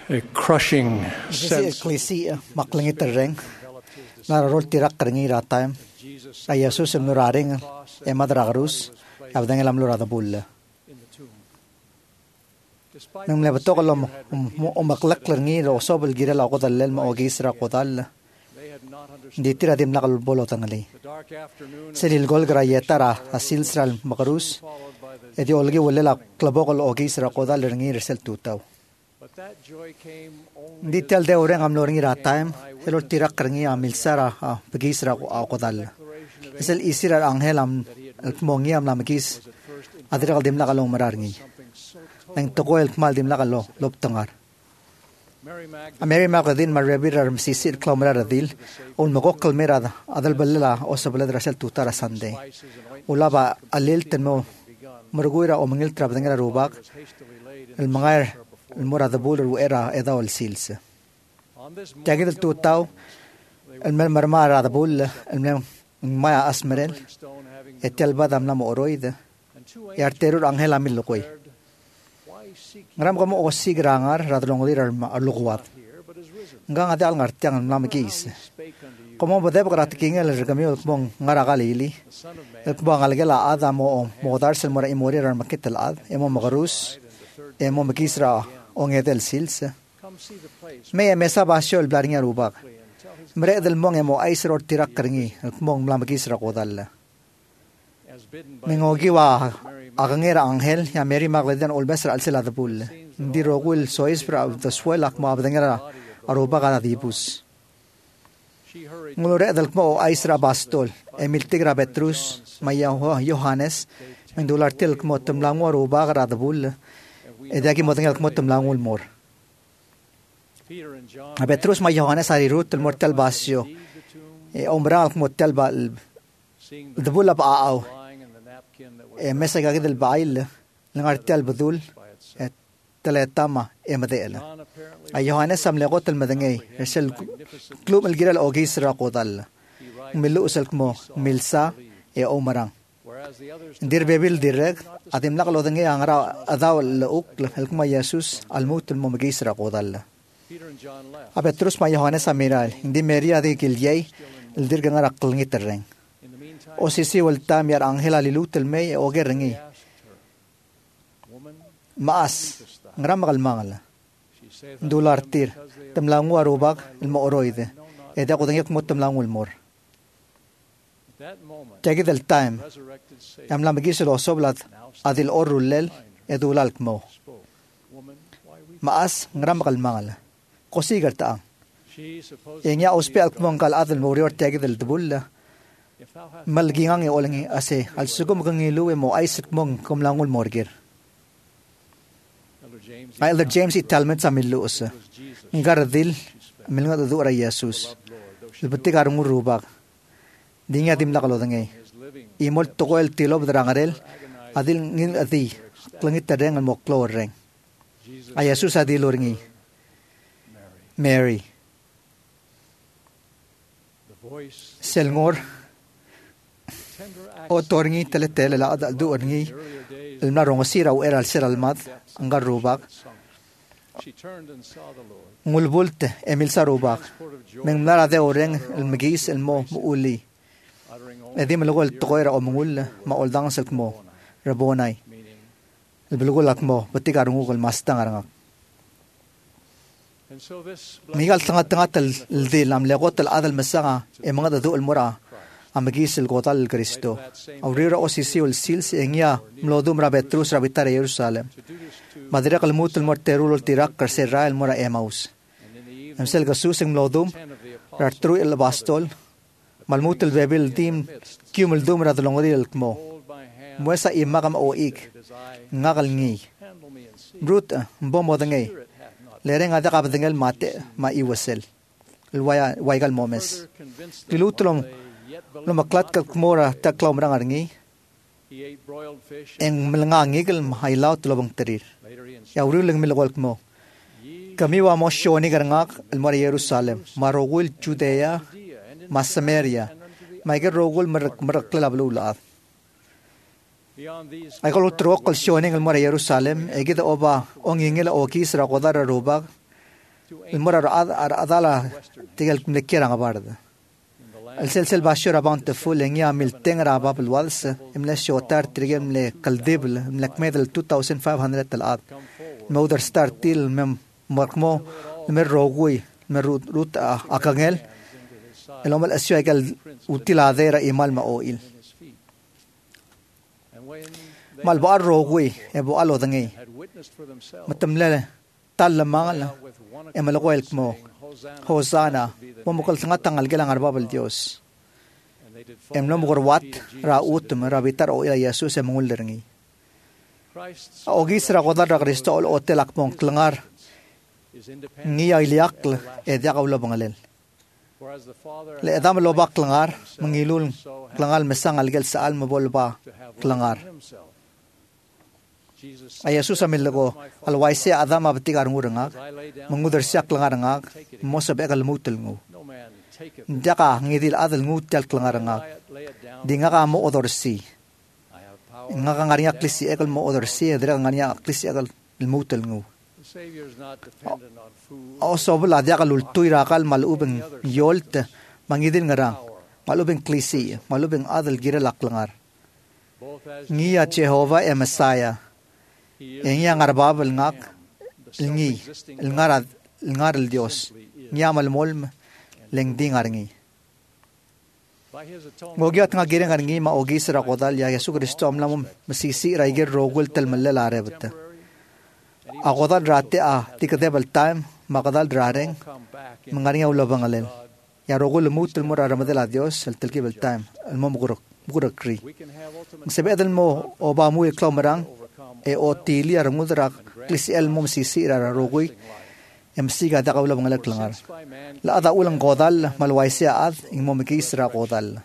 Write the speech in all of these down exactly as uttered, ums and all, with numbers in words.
a crushing Isi sense ecclesia maklingi terreng. Nararol tirak keringi ratayam. Ay Jesus em nuraring e madragarus. Abdang elam lurada bulla. Nang lebato kolom umaklak keringi ro sobel gira la qodal lel ma ogisra qodal. Di tira dim nakal bolo tangali. Selil gol grayetara asil sral makarus. Edi olgi wala la klabokol ogisra qodal ringi resel tutaw. Di tel de orang am loringi ratayam. Helor tirak keringi amil sara pagisra qodal. Isel isira anghel am mongi am namagis. Adira dim nakal umararngi. Nang toko el kmal dim nakal lo loptangar. Mary Magdalene marabira msisir klomra radil un magokal merada adal balala osabala rasel tutara Sunday ulaba alil temo marguira o mangil trabdanga rubak el mangar el murada bul era eda ol sils tagil tutaw el marmara da bul el maya asmerel etel badam na moroid yarterur angel amil lokoy Ngaram kamu osi grangar radlong lirar alugwat. Ngang ada al ngartiang namikis. Kamu bade bagrat kingel kami ulmong ngaragalili. Ulmong algela ada mo modar sel mora imori rar makitel ad emo magarus emo makisra ongedel sils. Me mesa basyo blaringa rubak. Mre del mong emo aisro tirak kringi ulmong namikisra qodal. Mengogi wa Agangera angel ya Mary Magdalene olbesra alsela da bull. Di rogul sois pra da suelak ma abdengera aroba gana dibus. Ngulore dalkmo aisra bastol. Emil tigra Petrus maya Johannes mendular tilk mo tumlango aroba gana da bull. Edaki mo tengel mo tumlango mor. Petrus maya Johannes ari rut el mortal basio. E ombra mo tel ba da bull pa aaw. mesa gagid el bail langarti al badul taletama emadela ay Johannes am legot el madangay resel klub el giral ogis ra qodal milu usal kmo milsa e omarang dir bebil direk adim laqlo dangay angra adaw el uk el kma Jesus al mut el momagis ra qodal a Petrus ma Johannes amiral indi Maria de kilyay el dir gangar aqlngi terreng o sisi wal tamyar angela lilutel may o gerengi maas ngram galmangala dolar tir tamlangu arubak el mooroide eda kodangyak mo tamlangu el mor take the time amla magis lo soblat adil orulel edulal kmo maas ngram galmangala kosigarta enya ospel kmongkal adil morior take the dubulla malgingang e olangi ase al sugum gangilu mo Isaac mong kumlangul morgir Elder James italmet sa milu usa ngaradil milnga du ra Jesus libti karungu rubak dinga dimla kalodangay imol tokoel tilob drangarel adil ngin ati klangit tadeng al moklo reng ay Jesus adil oringi Mary selngor o torngi teletele la ada du orngi el narong sira o era al sira al mad angar rubak mulbulte emil sarubak men nara de oreng el magis el mo muuli edim logo el toira o mungul ma oldang sel mo rabonai el logo lakmo batigarungu kol mastang arang migal tanga tanga tel dil am legot el adal masaga e mga du el mora amagis el gotal Cristo aurira osisi ul sils engya mlodum ra Petrus ra bitar Jerusalem madira kalmut el morterul tirak karsera el mora Emmaus amsel gasus en mlodum ratru el bastol malmut el bebil dim kumul dum ra dolongri el kmo muesa imagam o ik ngagal ngi brut bomodangay lereng ada kabdengel mate ma iwasel el waya waigal momes dilutlom lo maklat ka kmora taklaw marangarngi eng melangangi kel mahailaw tulabang terir ya uri lang milagol mo kami wa mo shoni garngak el mar Jerusalem marogul Judea mas Samaria maiger rogul marak marakla blula ay kalo trok kal shoni el mar Jerusalem egida oba ongingel okis ra qodar robak el mora ar adala tigel mlekira ngabard el sel sel bashur about the full ngya mil tengra babel wals imle shotar trigem le kaldibl mlek medel two thousand five hundred al ad moder start til mem markmo mer rogui mer rut akangel el omal asyo egal utiladera imal ma oil mal bar rogui e bo alo dangi matamle tal mangal e malgoel mo hosana pomukal sangat tangal gelang arbabal Dios emno mugorwat raut merabitar o Jesus e mangulerngi ogis ra godar ra Kristo ol otelak mong klangar ngi ayliakl e diaqawlo bangalel le edam lo bak klangar mangilul klangal mesang algel saal mabolba klangar ay Jesus amilgo alwaise adam abtigar nguranga mangudar siak klangaranga mosab ekal mutel ngu jaka ngidil adal ngutel klangaranga dinga ka mo odorsi nga ka ngariya klisi ekal mo odorsi dira ngariya klisi ekal mutel ngu o sobla dia kal ultui rakal malubeng yolt mangidil ngara malubeng klisi malubeng adal gira laklangar ngiya Jehova e Messiah Engya ngarbabel ngak ngi ngarad ngarel Dios nyamal molm lengdi ngarngi ngogiat nga gire ngarngi ma ogis ra kodal ya Yesu Kristo amlam masisi raigir rogul tel mallal arebta agodal rate a tikadebal time makadal rareng mangarngi ulabangalen ya rogul mutul mura ramadel a Dios el telkibel time el momgurok mugurokri sebedel mo obamu iklomarang e otili armudrak klisi el mom sisi ra rogui mc ga da qawla bangalak langar la ada ulang godal malwaisia ad ingmom kisra godal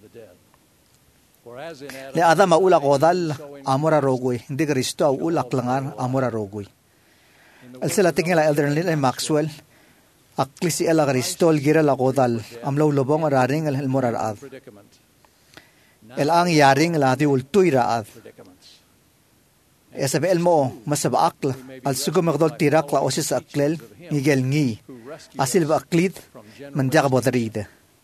le ada ma ula godal amora rogui ndi Kristo ula klangar amora rogui el sela tingela elder lil Maxwell aklisi el Kristo gira la godal amlo lobong raring el morar ad el ang yaring la di ultuira ad Esabel mo masab akla al sugo magdol tirakla osis aklel ngigel ngi asil ba aklid mandiak bodride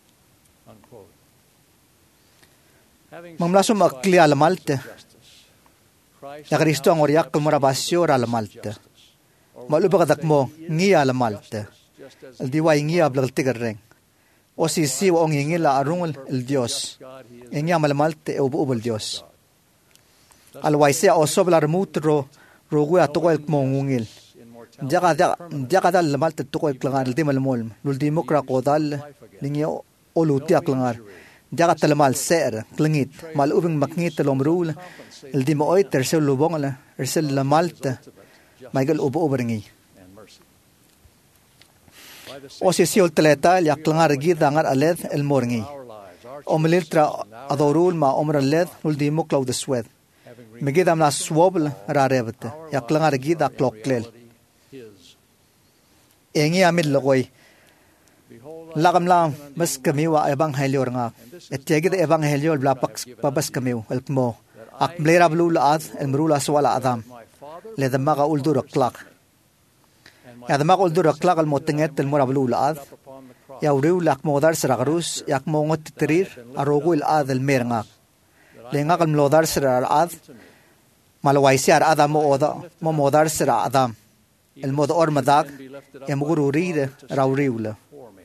mamlasum akli al malte ya Kristo ang oriak mora basyo al malte malubagadak mo ngi al malte al diway ngi ablag tigarreng osisi wa ngi la arungol el Dios ngi amal malte e ubul Dios alwaise osoblar mutro rogu atoko el mongungil jaga jaga dal mal toko el klangar dimal mol lul dimokra kodal lingyo oluti aklangar jaga talmal ser klangit mal ubing makngit lomrul el dimo oy tersel lubong la ersel la malta michael ubo oberngi osisiol tleta ya klangar gidangar aled el morngi omliltra adorul ma omran led lul dimokla de swed Megidam na swobl rarebt yaklangar gida kloklel engi amil logoy lagam lam mas kamiwa ebanghelyo nga etyagid ebanghelyo blapak babas kamiw elmo akmlera blula ad elmrula swala adam ledamaga uldur klak adamaga uldur klak almotenget elmora blula ad yawriw lak modar sragrus yak mongot trir arogul ad elmernga lenga kal modar sra ad malwaisi ar adam mo oda mo modar sra adam el mod or madag e mugururi rawriwla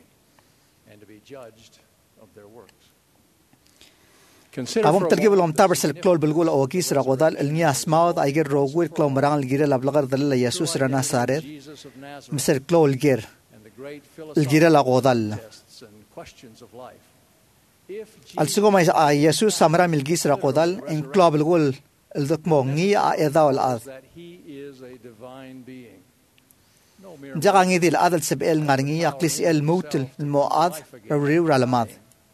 Abom talgi bolom tabersel klol belgula o kisra godal el nya asmaud aiger rogwir klom marang gire lablagar dal Jesus rana saret misel klol gir el gire la godal al sugo mais a Jesus samra mil gisra godal en klol belgul el dokmo ngi a edawal ad jagangi dil adal sebel ngarngi aklis el mutul el moad rawriw ralamad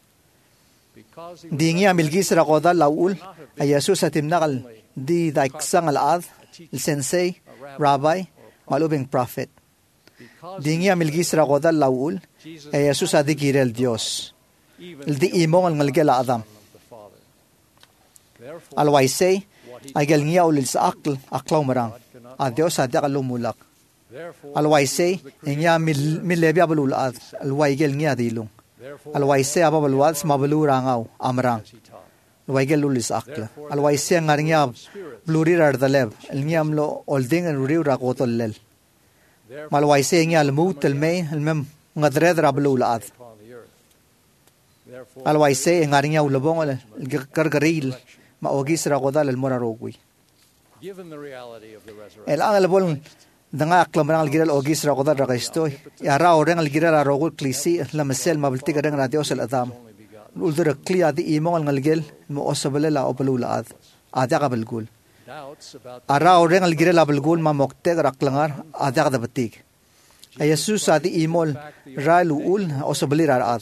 Dingi amil gisra qodal laul ay Jesus atimnaqal di daiksang al-ad el sensei rabbi malubing prophet Dingi amil gisra qodal laul ay Jesus adikir el Dios el di imong al ngalgel adam alwaisay ay galngiya ulil sa akl aklaw marang a Dios adyak lumulak Alwaise, ingya milebi abalulaad, alwaigel ngya dilung. Alwaise ababalwad smabalu rangaw, amrang. Alwaigel lulis akla. Alwaise ngarngya bluri ardaleb, ngya amlo olding and riu rakotol lel. Malwaise ngya almut almay, almem ngadred rabalulaad. Alwaise ngarngya ulabong gargaril, maogis rakodal almorarogui. El angalbol danga aklamrang algiral ogis rakodal rakastoy. Yara orang algiral arogul klisi lamasel mabalti kadang radios al adam. Uldur kli adi imong algel mo osabale la opalulaad. Ada kabalgul. Ara orang algiral abalgul ma mokte raklangar ada kadabatig. Ayasus adi imol raluul osabali raraad.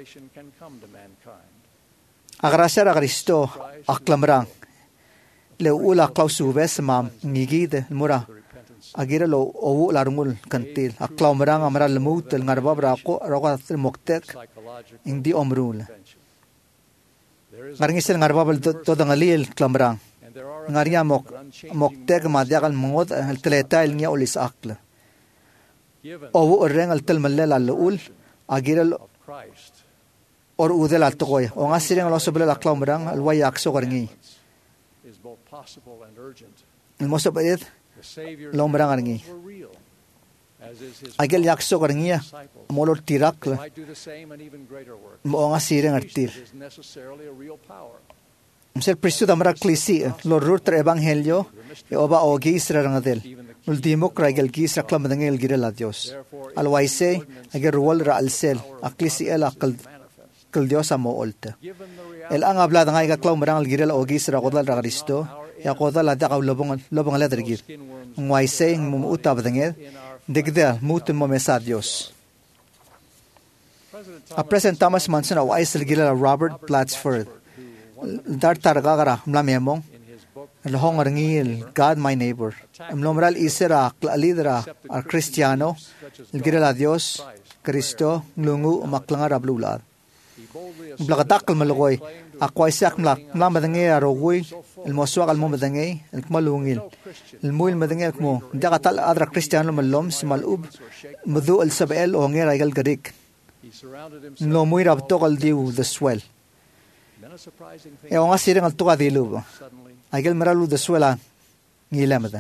Agrasya rakristo aklamrang. Leula klausuves mam ngigid mura agira lo owu larmul kantil aklaw marang amra lemut el ngarbab rako rako moktek indi omrul ngaringisel ngarbab to dangalil klamrang ngaria mok moktek madyagal mongod el tleta el nya ulis akla owu reng el tel malal alul agira or udel altoy o ngasireng lo sobel aklaw marang el wayak so garngi el moso bayet lo marang arngi agel yakso garngia molor tirak mo nga sireng artir Msel Pristo damra klisi lo rutter evangelio e oba ogi isra rangadel ultimo kragel gis raklam dangel girel a Dios alwaise agel rol ra alsel aklisi el akal kal Dios amo olta el ang habla dangay ka klaw marang girel ogi isra kodal ra Kristo ya kodal ada ka lobong lobong la dergir ngwaise mum utab dangel digda mutun mo mesa Dios a President Thomas Monson o aisel girel Robert Platsford dar targagara mlamemong lohong arngil God my neighbor mlomral isera klidra ar Cristiano girel a Dios Cristo nglungu maklangar ablulad blagadak malgoy akwai sak mlak mlamadangay arogui el moswak al momadangay el kmalungil el muil madangay mo dakatal adra Cristiano malom simalub mudu el sabel o ngera igal garik no muy rabto al diu the swell e nga sireng al tuka dilu agel meralu the swella ngilamada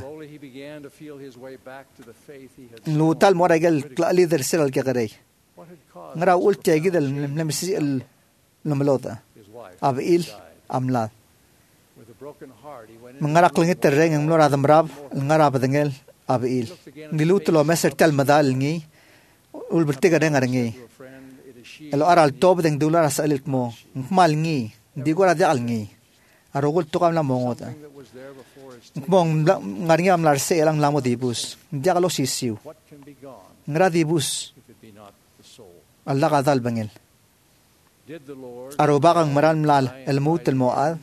lutal moragel leader sel kagare ngara ulti agidel nemsi el nomlota abil amla mangara klingit tereng nglora damrab ngara badengel abil ngilutulo meser tel madal ngi ulberti gadeng arangi elo aral top deng dolar sa elit mo mal ngi di ko radya alngi arogol to kam la mongota mong ngarngi am larse elang lamo dibus dia kalo sisiu ngra dibus Allah kadal bangel aroba kang maral mlal el mut el moad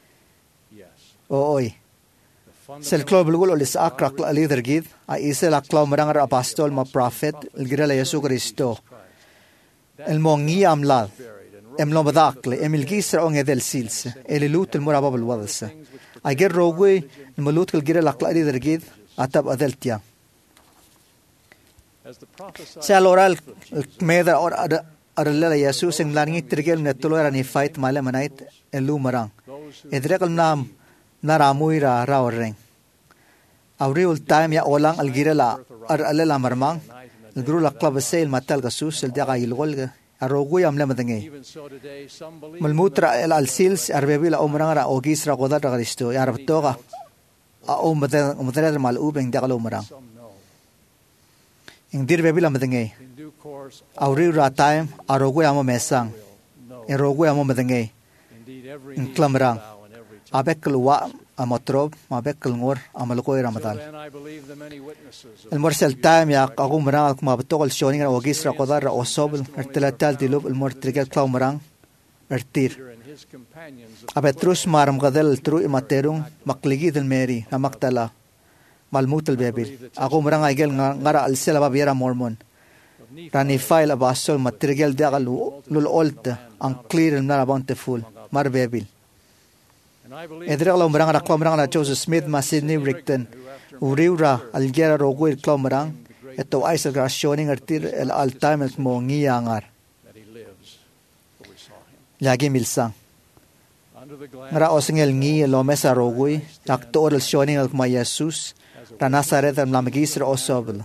oy sel club lugol olis akrak la leader gid a isel aklo marang ar apostol ma prophet el girela Yesu Cristo el mongi amlal emlo badakle emil gisra onge del sils el lut el morabab el wadas ager rogui mulut el girela akla leader gid atab adeltia sel oral meda or aralla Yesu sing langi tirgel netlo era ni fight male manait elu marang edrekal nam naramui ra ra oreng awri ul time ya olang algirela ar alala marmang guru la club sale matal gasus el daga ilgol arogu yam lamadange malmutra el alsils arbebila umranga ogis ra godar ra Kristo ya rabtoga a umada umada mal ubeng daga umrang ingdir bebila madange awri ra time arogu yam mesang erogu yam madange inklamrang abekal wa amatrob mabekal ngor amalko ramadan el morsel time ya qagu marang ma betokal shoning ra ogis ra qodar ra osob ertelatal dilub el mortrigal klaw marang ertir abetrus maram gadel tru imaterung makligi del meri namaktala malmut el bebil aqu marang aigel ngara al selaba biera mormon rani file abasol material dagalu lul olta ang clear el nara bountiful mar bebil edrek lo marang ra klaw marang na Joseph Smith ma Sidney Rickton uriura algera rogu el klaw marang Ito ay sa grasyoning artir el altaim el mo ngiyangar. Lagi milsang. Ngara osingel ngi lome sa rogoy, takto el syoning el kuma Jesus, ranasaret el lamagis ra osobel.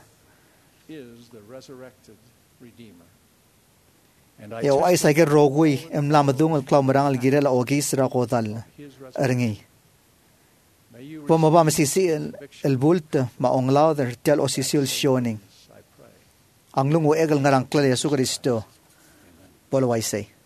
Yaw ay sa gir rogoy, em lamadung el klaumarang el girel ogis ra kodal, eringi. Pumaba masisi el, el bult, maonglaw der tial osisil syoning. Ang lungo egal ngarang klal Yesu Kristo. Polo ay say.